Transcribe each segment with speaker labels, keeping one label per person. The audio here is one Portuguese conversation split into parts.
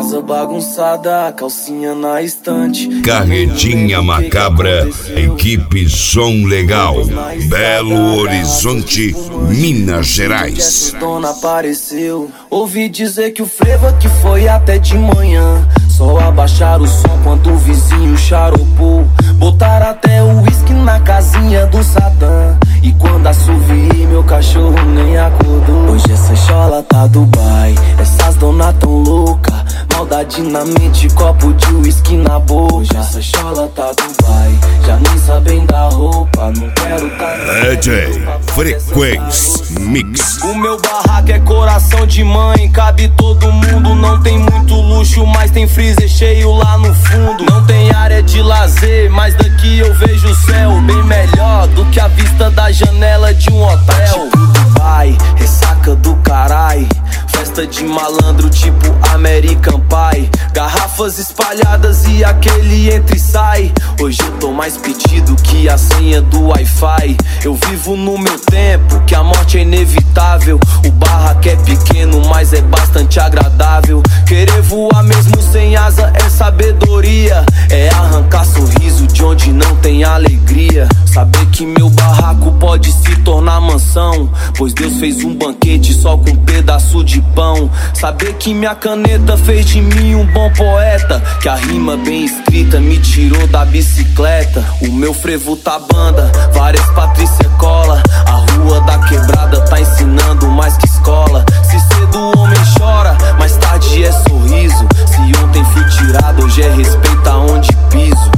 Speaker 1: Casa bagunçada, calcinha na estante.
Speaker 2: Carretinha macabra, equipe Som Legal, Belo Horizonte, Minas Gerais.
Speaker 1: Dona apareceu, ouvi dizer que o frevo aqui foi até de manhã. Só abaixar o som quando o vizinho charopou. Botar até o uísque na casinha do Sadam. E quando assoviei, meu cachorro nem acordou. Hoje essa chola tá Dubai, essas dona tão louca. Maldade na mente, copo de uísque na boca. Hoje essa chola tá Dubai, já nem sabem da roupa. Não quero tá
Speaker 2: DJ Frequência Mix.
Speaker 1: O meu barraco é coração de mãe, cabe todo mundo. Não tem muito luxo, mas tem freezer cheio lá no fundo. Não tem área de lazer, mas daqui eu vejo o céu bem melhor do que a vista da janela de um hotel. Tipo Dubai, ressaca do carai, festa de malandro tipo American Pie. Garrafas espalhadas e aquele entra e sai. Hoje eu tô mais pedido que a senha do Wi-Fi. Eu vivo no meu tempo, que a morte é inevitável. O barraco é pequeno, mas é bastante agradável. Querer voar mesmo sem asa é sabedoria. É arrancar sorriso de onde não tem alegria. Saber que meu barraco pode se tornar mansão, pois Deus fez um banquete só com um pedaço de pão. Saber que minha caneta fez de mim um bom poeta, que a rima bem escrita me tirou da bicicleta. O meu frevo tá banda, várias Patrícia cola. A rua da quebrada tá ensinando mais que escola. Se cedo o homem chora, mais tarde é sorriso. Se ontem fui tirado, hoje é respeito aonde piso.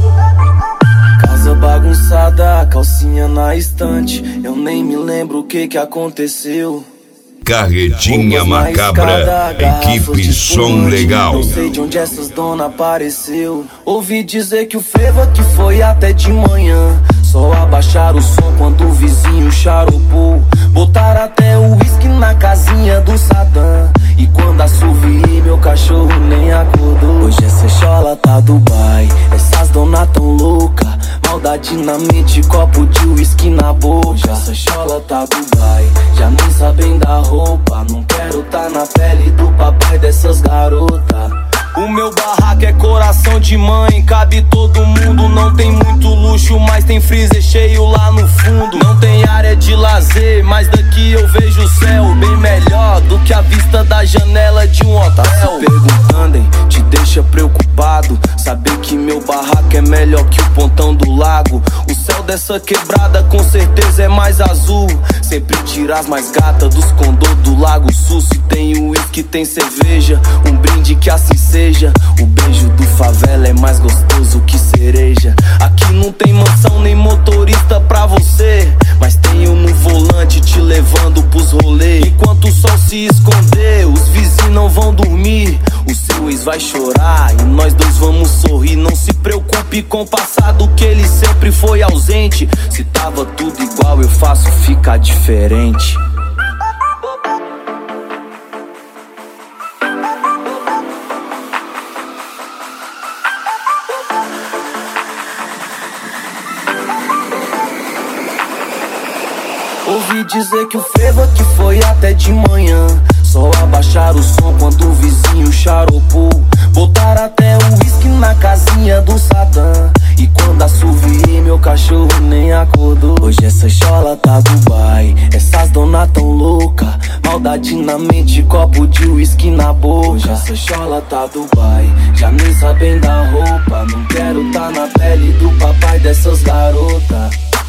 Speaker 1: Casa bagunçada, calcinha na estante. Eu nem me lembro o que aconteceu.
Speaker 2: Carretinha macabra, equipe Som Legal.
Speaker 1: Não sei de onde essas dona apareceu. Ouvi dizer que o frevo aqui foi até de manhã. Só abaixar o som quando o vizinho charopou. Botar até o uísque na casinha do Sadam. E quando assoviei, meu cachorro nem acordou. Hoje essa chola tá Dubai, essas dona tão louca. Maldade na mente, copo de uísque na boca. Hoje essa chola tá Dubai, já nem sabem da roupa. Não quero tá na pele do papai dessas garotas. O meu barraco é coração de mãe, cabe todo mundo. Não tem muito luxo, mas tem freezer cheio lá no fundo. Não tem área de lazer, mas daqui eu vejo o céu bem melhor do que a vista da janela de um hotel. Tá se perguntando, hein? Te deixa preocupado saber que meu barraco é melhor que o pontão do lago. O céu dessa quebrada com certeza é mais azul. Sempre tira as mais gatas dos condô do Lago Sul. Se tem uísque, tem cerveja, um brinde que assim seja. O beijo do favela é mais gostoso que cereja. Aqui não tem mansão nem motorista pra você, mas tenho no volante te levando pros rolês. Enquanto o sol se esconder, os vizinhos não vão dormir. O seu ex vai chorar e nós dois vamos sorrir. Não se preocupe com o passado, que ele sempre foi ausente. Se tava tudo igual, eu faço ficar diferente. Ouvi dizer que o frevo aqui foi até de manhã. Só abaixar o som quando o vizinho charopou. Botar até o uísque na casinha do Sadam. E quando assoviei, meu cachorro nem acordou. Hoje essa chola tá Dubai, essas dona tão louca. Maldade na mente, copo de uísque na boca. Hoje essa chola tá Dubai, já nem sabem da roupa. Não quero tá na pele do papai dessas garotas.